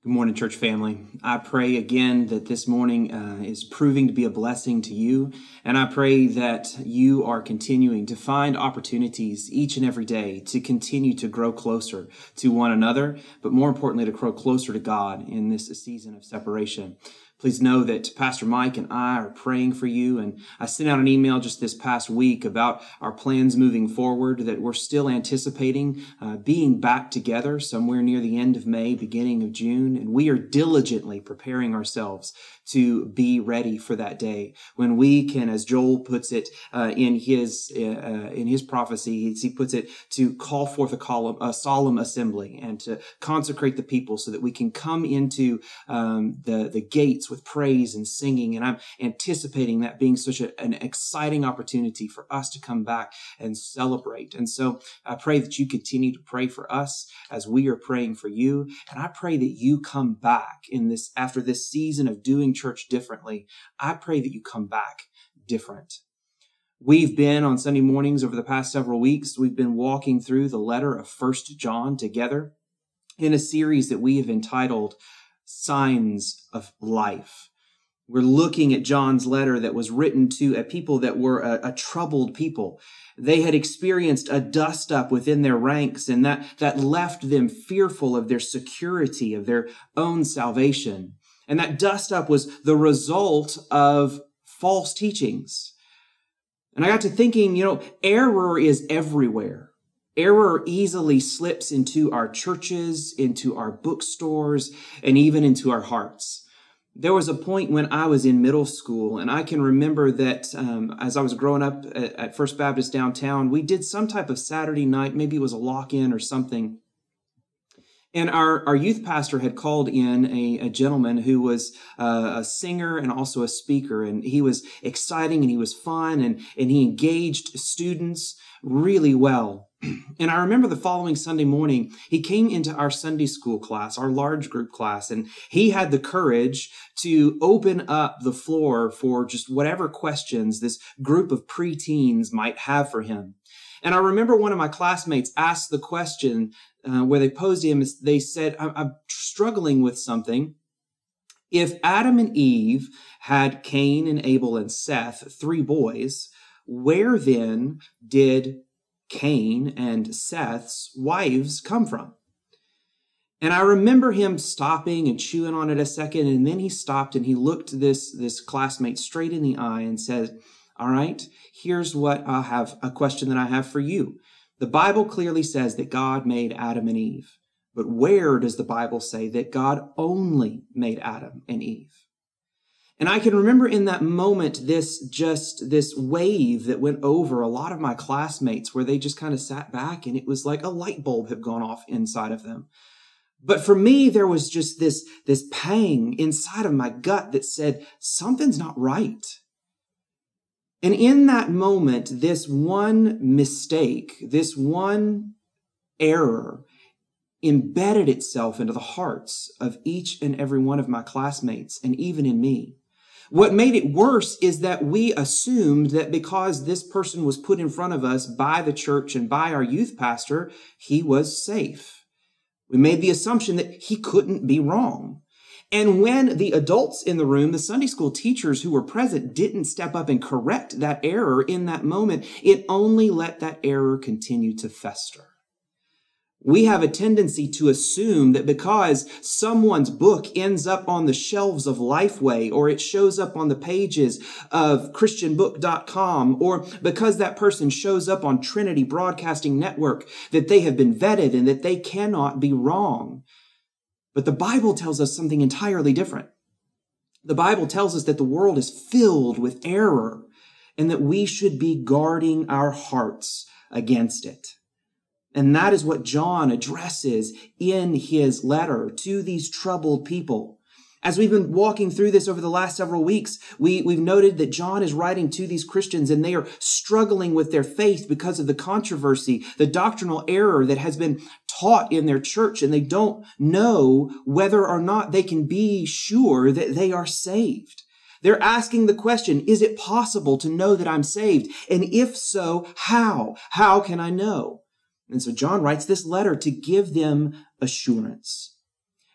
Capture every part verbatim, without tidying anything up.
Good morning, church family. I pray again that this morning uh, is proving to be a blessing to you. And I pray that you are continuing to find opportunities each and every day to continue to grow closer to one another, but more importantly, to grow closer to God in this season of separation. Please know that Pastor Mike and I are praying for you. And I sent out an email just this past week about our plans moving forward, that we're still anticipating uh, being back together somewhere near the end of May, beginning of June. And we are diligently preparing ourselves to be ready for that day when we can, as Joel puts it uh, in his uh, in his prophecy, he puts it, to call forth a, column, a solemn assembly and to consecrate the people so that we can come into um, the, the gates with praise and singing. And I'm anticipating that being such a, an exciting opportunity for us to come back and celebrate. And so I pray that you continue to pray for us as we are praying for you. And I pray that you come back in this, after this season of doing church differently. I pray that you come back different. We've been on Sunday mornings over the past several weeks, we've been walking through the letter of First John together in a series that we have entitled Signs of Life. We're looking at John's letter that was written to a people that were a, a troubled people. They had experienced a dust up within their ranks, and that, that left them fearful of their security, of their own salvation. And that dust up was the result of false teachings. And I got to thinking, you know, error is everywhere. Error easily slips into our churches, into our bookstores, and even into our hearts. There was a point when I was in middle school, and I can remember that um, as I was growing up at, at First Baptist downtown, we did some type of Saturday night, maybe it was a lock-in or something. And our, our youth pastor had called in a, a gentleman who was uh, a singer and also a speaker. And he was exciting and he was fun and, and he engaged students really well. And I remember the following Sunday morning, he came into our Sunday school class, our large group class, and he had the courage to open up the floor for just whatever questions this group of preteens might have for him. And I remember one of my classmates asked the question uh, where they posed to him, they said, I'm struggling with something. If Adam and Eve had Cain and Abel and Seth, three boys, where then did Cain and Seth's wives come from? And I remember him stopping and chewing on it a second, and then he stopped and he looked this, this classmate straight in the eye and said, all right, here's what I have, a question that I have for you. The Bible clearly says that God made Adam and Eve, but where does the Bible say that God only made Adam and Eve? And I can remember in that moment, this just this wave that went over a lot of my classmates where they just kind of sat back and it was like a light bulb had gone off inside of them. But for me, there was just this, this pang inside of my gut that said, something's not right. And in that moment, this one mistake, this one error embedded itself into the hearts of each and every one of my classmates and even in me. What made it worse is that we assumed that because this person was put in front of us by the church and by our youth pastor, he was safe. We made the assumption that he couldn't be wrong. And when the adults in the room, the Sunday school teachers who were present, didn't step up and correct that error in that moment, it only let that error continue to fester. We have a tendency to assume that because someone's book ends up on the shelves of Lifeway, or it shows up on the pages of Christian book dot com, or because that person shows up on Trinity Broadcasting Network, that they have been vetted and that they cannot be wrong. But the Bible tells us something entirely different. The Bible tells us that the world is filled with error and that we should be guarding our hearts against it. And that is what John addresses in his letter to these troubled people. As we've been walking through this over the last several weeks, we, we've noted that John is writing to these Christians and they are struggling with their faith because of the controversy, the doctrinal error that has been taught in their church, and they don't know whether or not they can be sure that they are saved. They're asking the question, is it possible to know that I'm saved? And if so, how? How can I know? And so John writes this letter to give them assurance.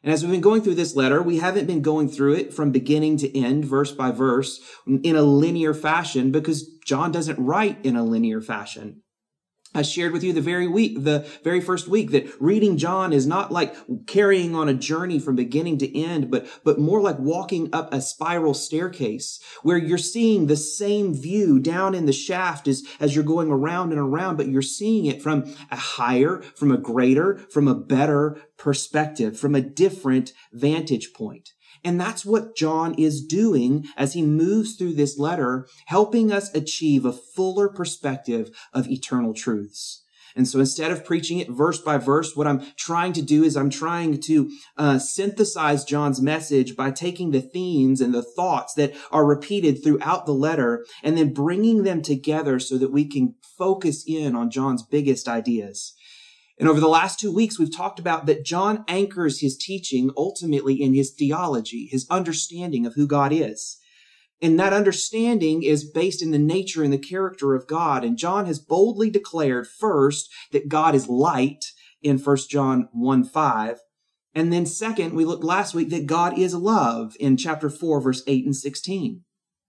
And as we've been going through this letter, we haven't been going through it from beginning to end, verse by verse, in a linear fashion, because John doesn't write in a linear fashion. I shared with you the very week, the very first week, that reading John is not like carrying on a journey from beginning to end, but, but more like walking up a spiral staircase where you're seeing the same view down in the shaft as, as you're going around and around, but you're seeing it from a higher, from a greater, from a better perspective, from a different vantage point. And that's what John is doing as he moves through this letter, helping us achieve a fuller perspective of eternal truths. And so instead of preaching it verse by verse, what I'm trying to do is I'm trying to uh, synthesize John's message by taking the themes and the thoughts that are repeated throughout the letter and then bringing them together so that we can focus in on John's biggest ideas. And over the last two weeks, we've talked about that John anchors his teaching ultimately in his theology, his understanding of who God is. And that understanding is based in the nature and the character of God. And John has boldly declared first that God is light in First John one five. And then second, we looked last week that God is love in chapter four, verse eight and sixteen.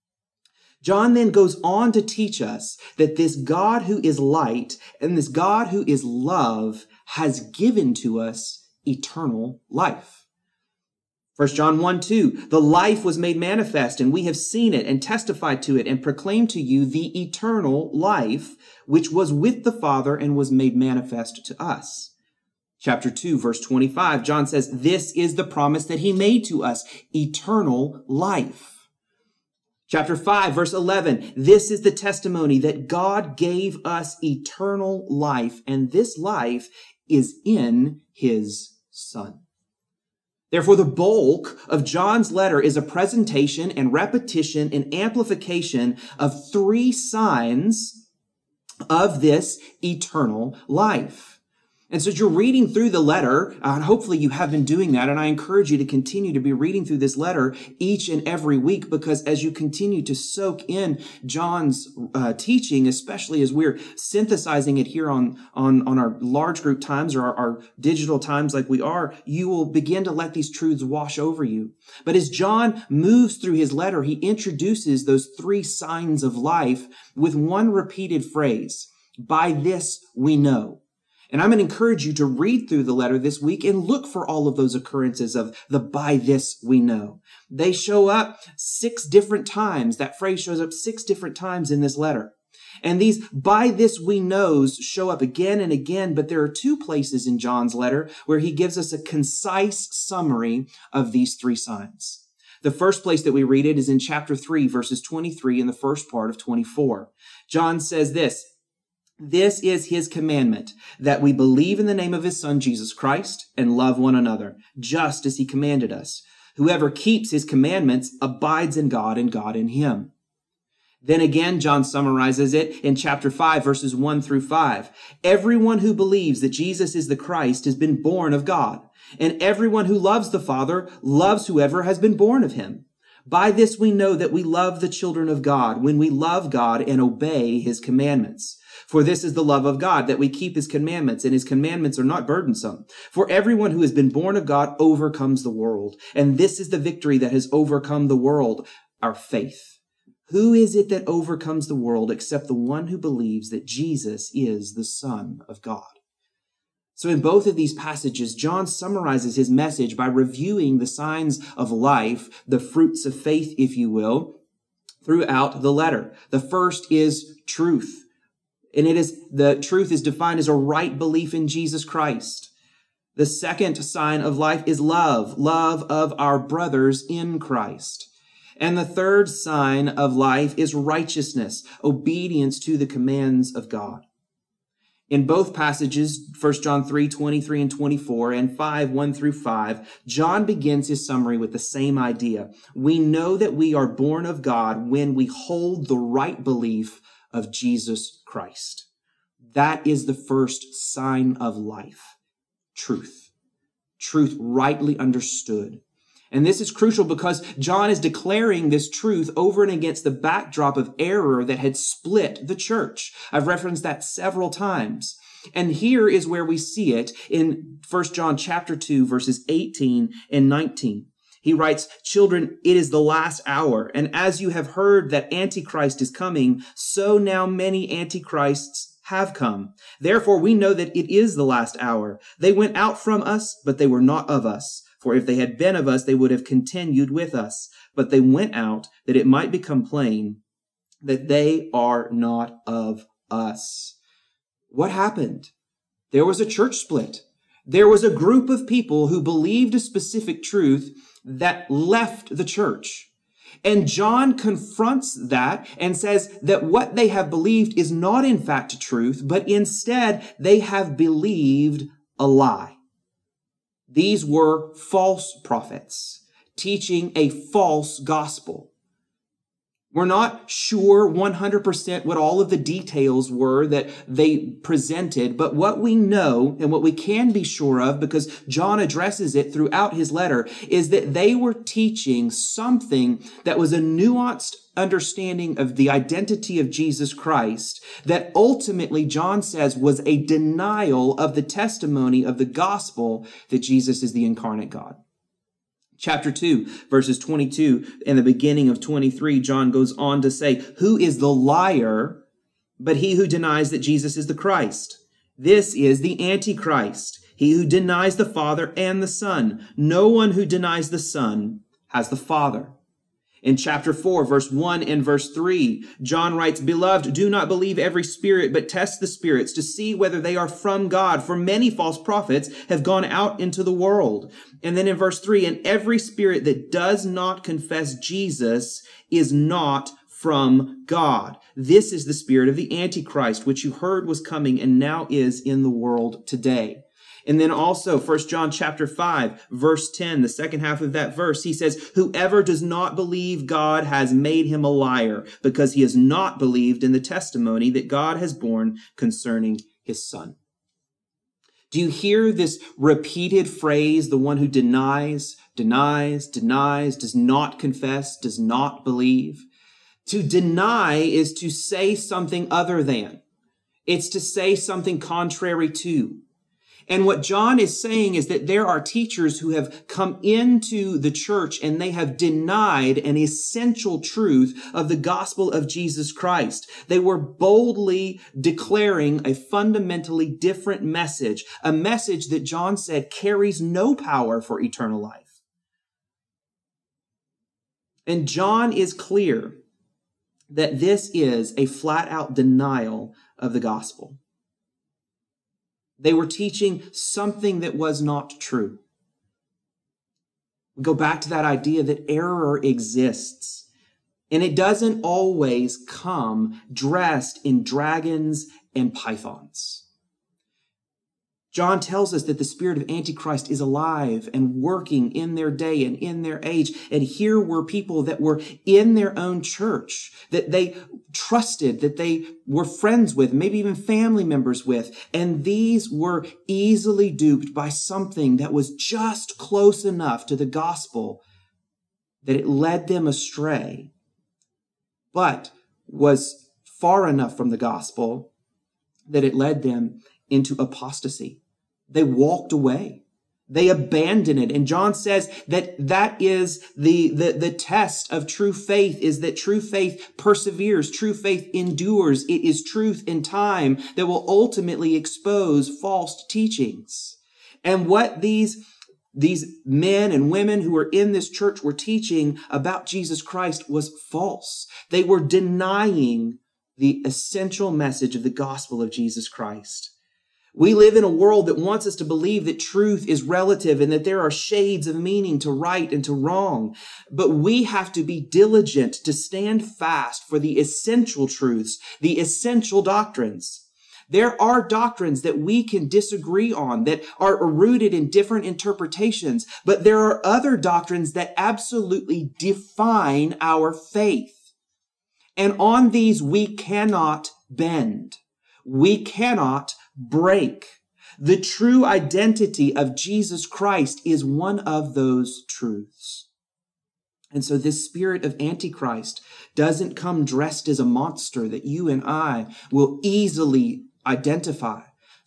John then goes on to teach us that this God who is light and this God who is love has given to us eternal life. First John one two, the life was made manifest, and we have seen it and testified to it and proclaimed to you the eternal life, which was with the Father and was made manifest to us. Chapter two, verse twenty-five, John says, this is the promise that he made to us, eternal life. Chapter five, verse eleven, this is the testimony that God gave us eternal life, and this life is in his Son. Therefore, the bulk of John's letter is a presentation and repetition and amplification of three signs of this eternal life. And so as you're reading through the letter, uh, and hopefully you have been doing that, and I encourage you to continue to be reading through this letter each and every week, because as you continue to soak in John's uh, teaching, especially as we're synthesizing it here on, on, on our large group times or our, our digital times like we are, you will begin to let these truths wash over you. But as John moves through his letter, he introduces those three signs of life with one repeated phrase, by this we know. And I'm going to encourage you to read through the letter this week and look for all of those occurrences of the by this we know. They show up six different times. That phrase shows up six different times in this letter. And these by this we knows show up again and again, but there are two places in John's letter where he gives us a concise summary of these three signs. The first place that we read it is in chapter three, verses twenty-three and the first part of twenty-four. John says this, this is his commandment, that we believe in the name of his Son, Jesus Christ, and love one another, just as he commanded us. Whoever keeps his commandments abides in God and God in him. Then again, John summarizes it in chapter five, verses one through five. Everyone who believes that Jesus is the Christ has been born of God, and everyone who loves the Father loves whoever has been born of him. By this we know that we love the children of God, when we love God and obey his commandments. For this is the love of God, that we keep his commandments, and his commandments are not burdensome. For everyone who has been born of God overcomes the world. And this is the victory that has overcome the world, our faith. Who is it that overcomes the world except the one who believes that Jesus is the Son of God? So in both of these passages, John summarizes his message by reviewing the signs of life, the fruits of faith, if you will, throughout the letter. The first is truth. And it is, the truth is defined as a right belief in Jesus Christ. The second sign of life is love, love of our brothers in Christ. And the third sign of life is righteousness, obedience to the commands of God. In both passages, First John three, twenty-three and twenty-four, and five, one through five, John begins his summary with the same idea. We know that we are born of God when we hold the right belief of Jesus Christ. That is the first sign of life. Truth. Truth rightly understood. And this is crucial because John is declaring this truth over and against the backdrop of error that had split the church. I've referenced that several times. And here is where we see it in First John chapter two, verses eighteen and nineteen. He writes, "Children, it is the last hour, and as you have heard that Antichrist is coming, so now many Antichrists have come. Therefore, we know that it is the last hour. They went out from us, but they were not of us. For if they had been of us, they would have continued with us. But they went out that it might become plain that they are not of us." What happened? There was a church split. There was a group of people who believed a specific truth that left the church. And John confronts that and says that what they have believed is not in fact truth, but instead they have believed a lie. These were false prophets teaching a false gospel. We're not sure one hundred percent what all of the details were that they presented, but what we know and what we can be sure of, because John addresses it throughout his letter, is that they were teaching something that was a nuanced understanding of the identity of Jesus Christ that ultimately, John says, was a denial of the testimony of the gospel that Jesus is the incarnate God. Chapter two, verses twenty-two and the beginning of twenty-three, John goes on to say, "Who is the liar but he who denies that Jesus is the Christ? This is the Antichrist, he who denies the Father and the Son. No one who denies the Son has the Father." In chapter four, verse one and verse three, John writes, "Beloved, do not believe every spirit, but test the spirits to see whether they are from God. For many false prophets have gone out into the world." And then in verse three, "And every spirit that does not confess Jesus is not from God. This is the spirit of the Antichrist, which you heard was coming and now is in the world today." And then also First John chapter five, verse ten, the second half of that verse, he says, "Whoever does not believe God has made him a liar, because he has not believed in the testimony that God has borne concerning his Son." Do you hear this repeated phrase, the one who denies, denies, denies, does not confess, does not believe? To deny is to say something other than. It's to say something contrary to. And what John is saying is that there are teachers who have come into the church and they have denied an essential truth of the gospel of Jesus Christ. They were boldly declaring a fundamentally different message, a message that John said carries no power for eternal life. And John is clear that this is a flat-out denial of the gospel. They were teaching something that was not true. We go back to that idea that error exists, and it doesn't always come dressed in dragons and pythons. John tells us that the spirit of Antichrist is alive and working in their day and in their age. And here were people that were in their own church, that they trusted, that they were friends with, maybe even family members with. And these were easily duped by something that was just close enough to the gospel that it led them astray, but was far enough from the gospel that it led them into apostasy. They walked away. They abandoned it. And John says that that is the, the, the test of true faith, is that true faith perseveres. True faith endures. It is truth in time that will ultimately expose false teachings. And what these, these men and women who were in this church were teaching about Jesus Christ was false. They were denying the essential message of the gospel of Jesus Christ. We live in a world that wants us to believe that truth is relative and that there are shades of meaning to right and to wrong. But we have to be diligent to stand fast for the essential truths, the essential doctrines. There are doctrines that we can disagree on, that are rooted in different interpretations, but there are other doctrines that absolutely define our faith. And on these we cannot bend. We cannot break. The true identity of Jesus Christ is one of those truths. And so this spirit of Antichrist doesn't come dressed as a monster that you and I will easily identify.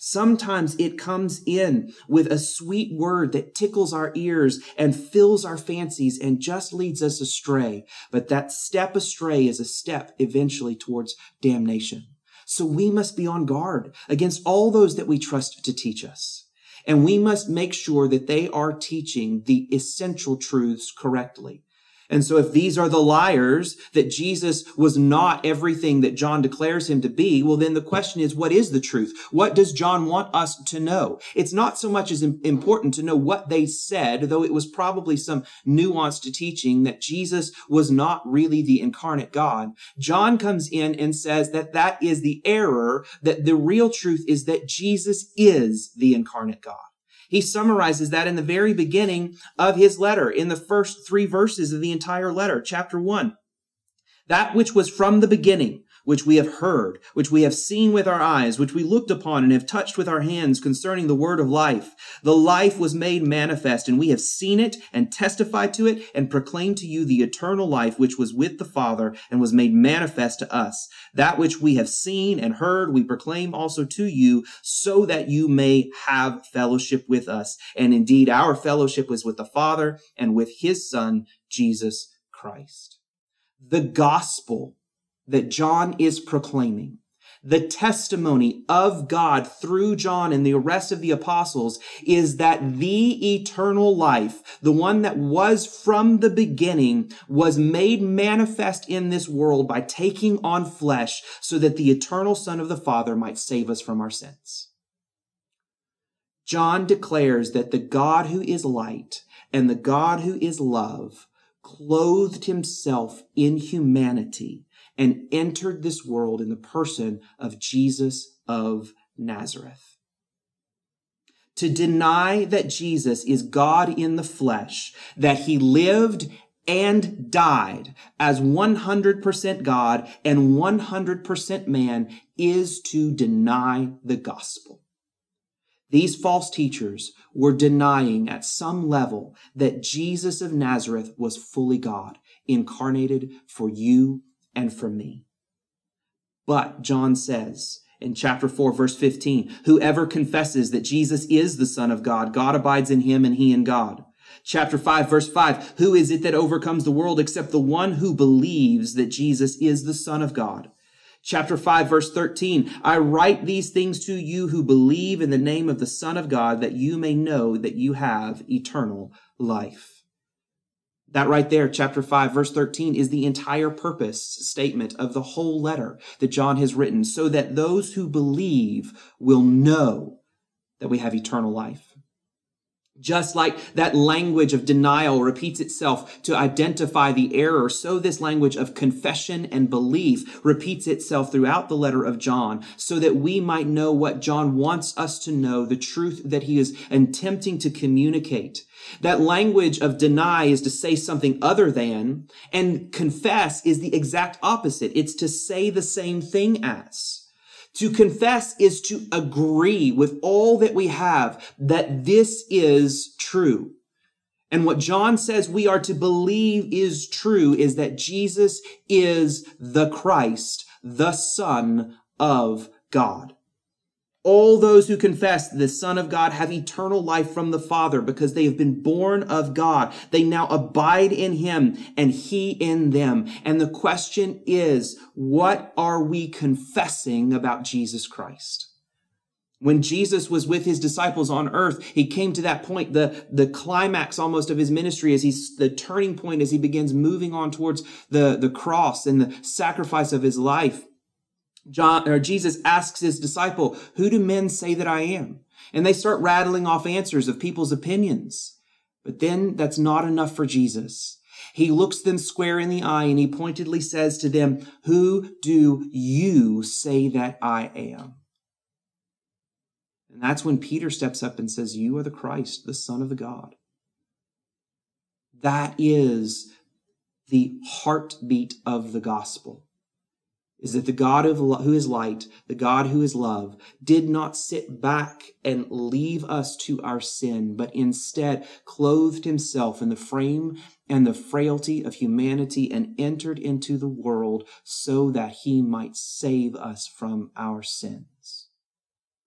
Sometimes it comes in with a sweet word that tickles our ears and fills our fancies and just leads us astray. But that step astray is a step eventually towards damnation. So we must be on guard against all those that we trust to teach us. And we must make sure that they are teaching the essential truths correctly. And so if these are the liars, that Jesus was not everything that John declares him to be, well, then the question is, what is the truth? What does John want us to know? It's not so much as important to know what they said, though it was probably some nuanced teaching that Jesus was not really the incarnate God. John comes in and says that that is the error, that the real truth is that Jesus is the incarnate God. He summarizes that in the very beginning of his letter, in the first three verses of the entire letter, chapter one. That which was from the beginning, which we have heard, which we have seen with our eyes, which we looked upon and have touched with our hands concerning the word of life. The life was made manifest, and we have seen it and testified to it and proclaimed to you the eternal life which was with the Father and was made manifest to us. That which we have seen and heard, we proclaim also to you, so that you may have fellowship with us. And indeed, our fellowship is with the Father and with his Son, Jesus Christ. The gospel that John is proclaiming, the testimony of God through John and the rest of the apostles, is that the eternal life, the one that was from the beginning, was made manifest in this world by taking on flesh so that the eternal Son of the Father might save us from our sins. John declares that the God who is light and the God who is love clothed himself in humanity and entered this world in the person of Jesus of Nazareth. To deny that Jesus is God in the flesh, that he lived and died as one hundred percent God and one hundred percent man, is to deny the gospel. These false teachers were denying at some level that Jesus of Nazareth was fully God, incarnated for you and for me. But John says in chapter four, verse fifteen, whoever confesses that Jesus is the Son of God, God abides in him and he in God. Chapter five, verse five, who is it that overcomes the world except the one who believes that Jesus is the Son of God? Chapter five, verse thirteen, I write these things to you who believe in the name of the Son of God, that you may know that you have eternal life. That right there, chapter five, verse thirteen, is the entire purpose statement of the whole letter that John has written, so that those who believe will know that we have eternal life. Just like that language of denial repeats itself to identify the error, so this language of confession and belief repeats itself throughout the letter of John, so that we might know what John wants us to know, the truth that he is attempting to communicate. That language of deny is to say something other than, and confess is the exact opposite. It's to say the same thing as. To confess is to agree with all that we have that this is true. And what John says we are to believe is true is that Jesus is the Christ, the Son of God. All those who confess the Son of God have eternal life from the Father because they have been born of God. They now abide in him and he in them. And the question is, what are we confessing about Jesus Christ? When Jesus was with his disciples on earth, he came to that point, the, the climax almost of his ministry, as he's the turning point as he begins moving on towards the, the cross and the sacrifice of his life. John, or Jesus asks his disciple, who do men say that I am? And they start rattling off answers of people's opinions. But then that's not enough for Jesus. He looks them square in the eye and he pointedly says to them, who do you say that I am? And that's when Peter steps up and says, you are the Christ, the Son of the God. That is the heartbeat of the gospel. Is that the God who is light, the God who is love, did not sit back and leave us to our sin, but instead clothed himself in the frame and the frailty of humanity and entered into the world so that he might save us from our sins.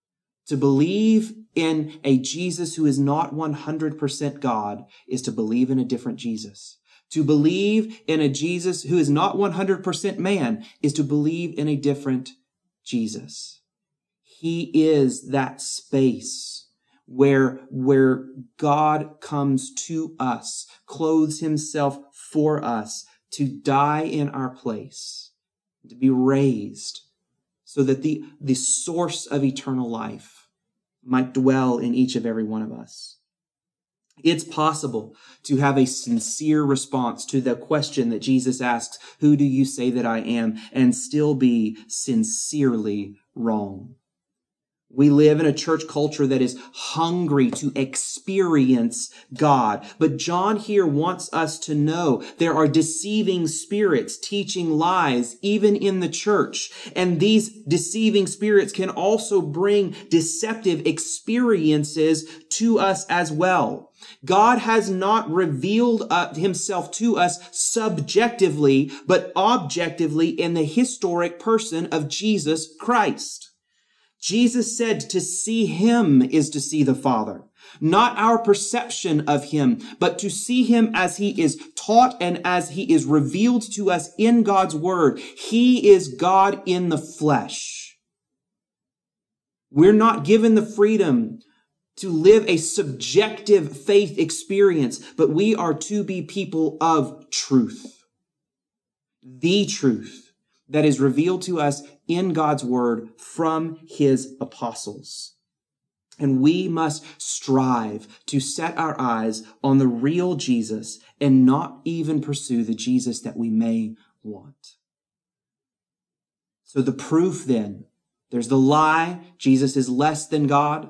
To believe in a Jesus who is not one hundred percent God is to believe in a different Jesus. To believe in a Jesus who is not one hundred percent man is to believe in a different Jesus. He is that space where, where God comes to us, clothes himself for us to die in our place, to be raised so that the, the source of eternal life might dwell in each of every one of us. It's possible to have a sincere response to the question that Jesus asks, "Who do you say that I am?" and still be sincerely wrong. We live in a church culture that is hungry to experience God. But John here wants us to know there are deceiving spirits teaching lies even in the church. And these deceiving spirits can also bring deceptive experiences to us as well. God has not revealed uh, himself to us subjectively, but objectively in the historic person of Jesus Christ. Jesus said to see him is to see the Father, not our perception of him, but to see him as he is taught and as he is revealed to us in God's word. He is God in the flesh. We're not given the freedom to live a subjective faith experience, but we are to be people of truth. The truth that is revealed to us in God's word from his apostles. And we must strive to set our eyes on the real Jesus and not even pursue the Jesus that we may want. So the proof then, there's the lie, Jesus is less than God.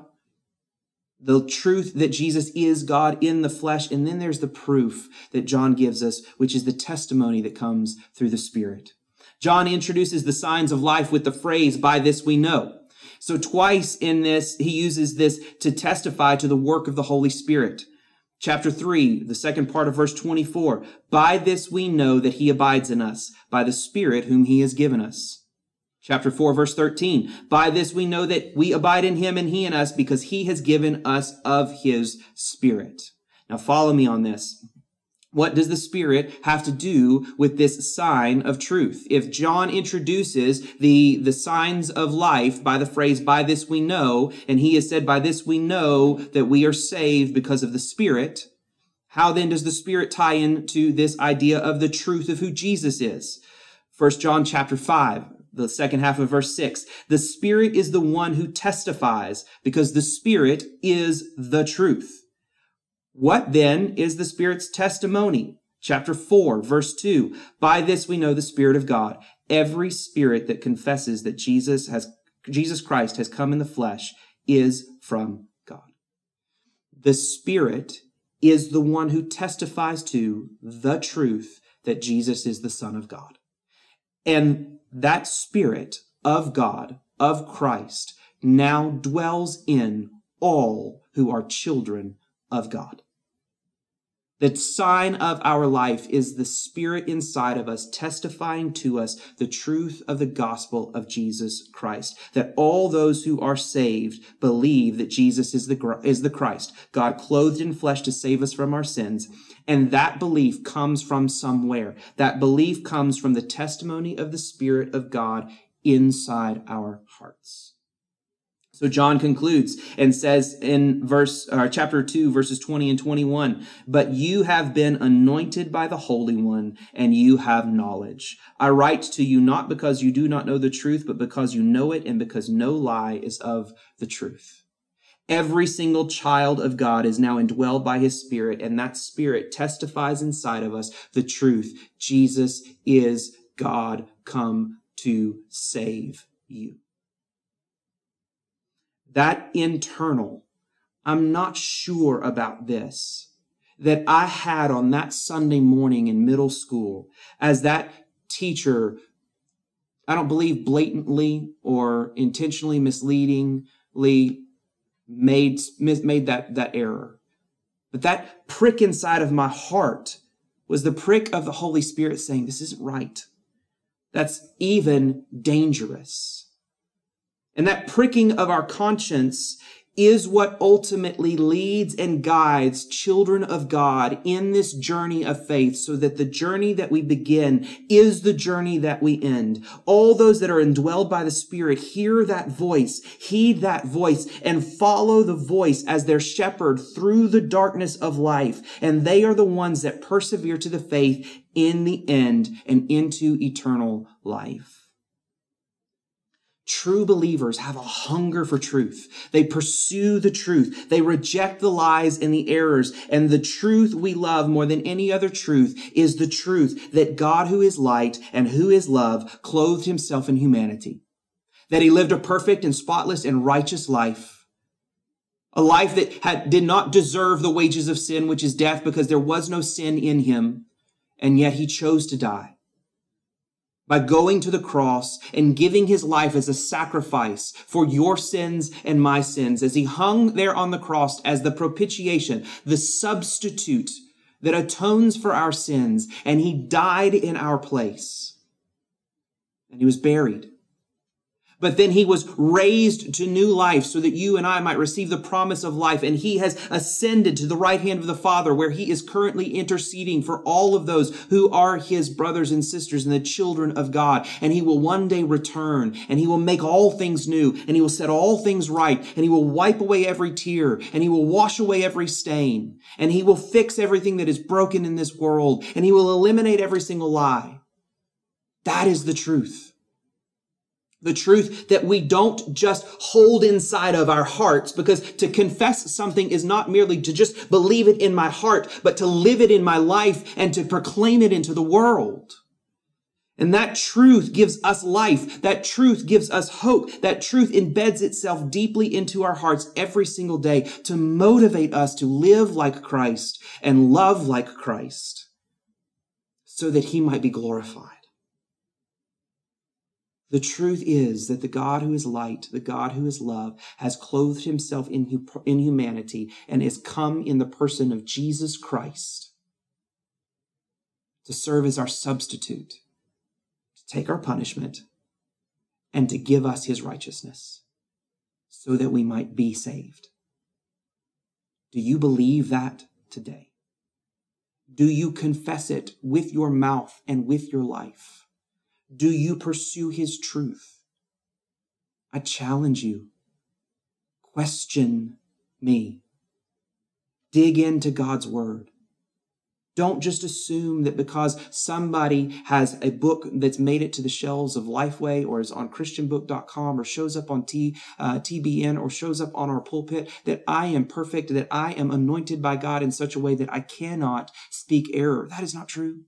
The truth that Jesus is God in the flesh. And then there's the proof that John gives us, which is the testimony that comes through the Spirit. John introduces the signs of life with the phrase, "By this we know." So twice in this, he uses this to testify to the work of the Holy Spirit. Chapter three, the second part of verse twenty-four, "By this we know that he abides in us, by the Spirit whom he has given us." Chapter four, verse thirteen, "By this we know that we abide in him and he in us, because he has given us of his Spirit." Now follow me on this. What does the Spirit have to do with this sign of truth? If John introduces the, the signs of life by the phrase, "By this we know," and he has said, "By this we know that we are saved because of the Spirit," how then does the Spirit tie into this idea of the truth of who Jesus is? First John chapter five, the second half of verse six, "The Spirit is the one who testifies, because the Spirit is the truth." What then is the Spirit's testimony? Chapter four, verse two, "By this we know the Spirit of God. Every spirit that confesses that Jesus has, Jesus Christ has come in the flesh is from God." The Spirit is the one who testifies to the truth that Jesus is the Son of God. And that Spirit of God, of Christ, now dwells in all who are children of God. The sign of our life is the Spirit inside of us testifying to us the truth of the gospel of Jesus Christ, that all those who are saved believe that Jesus is the, is the Christ, God clothed in flesh to save us from our sins. And that belief comes from somewhere. That belief comes from the testimony of the Spirit of God inside our hearts. So John concludes and says in verse, uh, chapter two, verses twenty and twenty-one, "But you have been anointed by the Holy One, and you have knowledge. I write to you not because you do not know the truth, but because you know it, and because no lie is of the truth." Every single child of God is now indwelled by his Spirit, and that Spirit testifies inside of us the truth. Jesus is God come to save you. That internal, "I'm not sure about this," that I had on that Sunday morning in middle school as that teacher, I don't believe blatantly or intentionally misleadingly made, made that, that error. But that prick inside of my heart was the prick of the Holy Spirit saying, this isn't right. That's even dangerous. And that pricking of our conscience is what ultimately leads and guides children of God in this journey of faith, so that the journey that we begin is the journey that we end. All those that are indwelled by the Spirit hear that voice, heed that voice, and follow the voice as their shepherd through the darkness of life. And they are the ones that persevere to the faith in the end and into eternal life. True believers have a hunger for truth. They pursue the truth. They reject the lies and the errors. And the truth we love more than any other truth is the truth that God, who is light and who is love, clothed himself in humanity. That he lived a perfect and spotless and righteous life. A life that had, did not deserve the wages of sin, which is death, because there was no sin in him. And yet he chose to die by going to the cross and giving his life as a sacrifice for your sins and my sins, as he hung there on the cross as the propitiation, the substitute that atones for our sins, and he died in our place. And he was buried. But then he was raised to new life so that you and I might receive the promise of life. And he has ascended to the right hand of the Father, where he is currently interceding for all of those who are his brothers and sisters and the children of God. And he will one day return, and he will make all things new, and he will set all things right, and he will wipe away every tear, and he will wash away every stain, and he will fix everything that is broken in this world, and he will eliminate every single lie. That is the truth. The truth that we don't just hold inside of our hearts, because to confess something is not merely to just believe it in my heart, but to live it in my life and to proclaim it into the world. And that truth gives us life. That truth gives us hope. That truth embeds itself deeply into our hearts every single day to motivate us to live like Christ and love like Christ, so that he might be glorified. The truth is that the God who is light, the God who is love, has clothed himself in, hu- in humanity and has come in the person of Jesus Christ to serve as our substitute, to take our punishment, and to give us his righteousness so that we might be saved. Do you believe that today? Do you confess it with your mouth and with your life? Do you pursue his truth? I challenge you. Question me. Dig into God's word. Don't just assume that because somebody has a book that's made it to the shelves of Lifeway or is on Christian book dot com or shows up on T, uh, T B N or shows up on our pulpit, that I am perfect, that I am anointed by God in such a way that I cannot speak error. That is not true.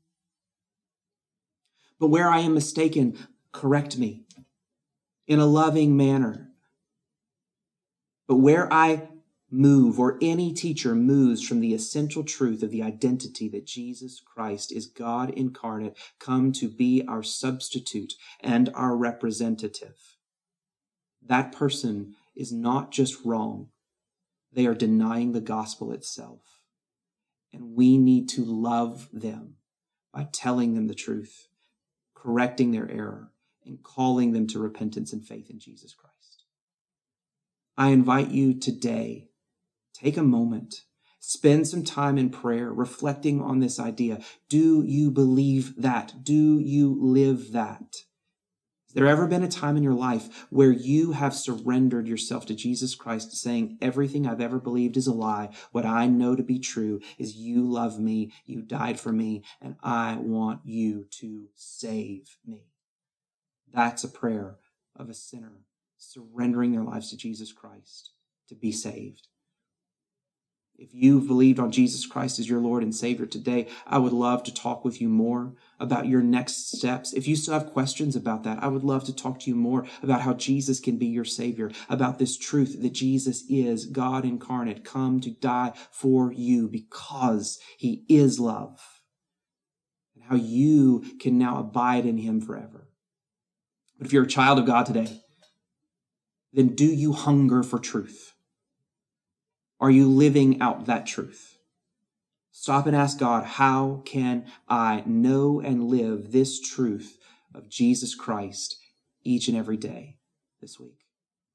But where I am mistaken, correct me in a loving manner. But where I move, or any teacher moves from the essential truth of the identity that Jesus Christ is God incarnate, come to be our substitute and our representative, that person is not just wrong. They are denying the gospel itself. And we need to love them by telling them the truth, correcting their error, and calling them to repentance and faith in Jesus Christ. I invite you today, take a moment, spend some time in prayer, reflecting on this idea. Do you believe that? Do you live that? Has there ever been a time in your life where you have surrendered yourself to Jesus Christ, saying, everything I've ever believed is a lie. What I know to be true is you love me, you died for me, and I want you to save me. That's a prayer of a sinner surrendering their lives to Jesus Christ to be saved. If you've believed on Jesus Christ as your Lord and Savior today, I would love to talk with you more about your next steps. If you still have questions about that, I would love to talk to you more about how Jesus can be your Savior, about this truth that Jesus is God incarnate, come to die for you because he is love, and how you can now abide in him forever. But if you're a child of God today, then do you hunger for truth? Are you living out that truth? Stop and ask God, how can I know and live this truth of Jesus Christ each and every day this week?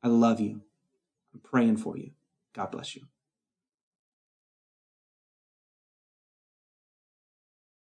I love you. I'm praying for you. God bless you.